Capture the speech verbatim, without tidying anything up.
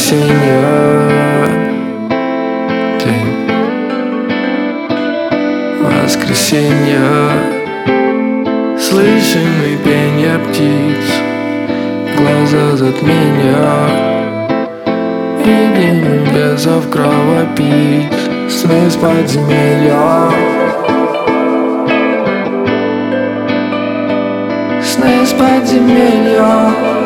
воскресенье, день воскресенья. Слышим и пенье птиц, глаза затмения, видим бесов кровопийц, сны с подземелья. Сны с подземелья.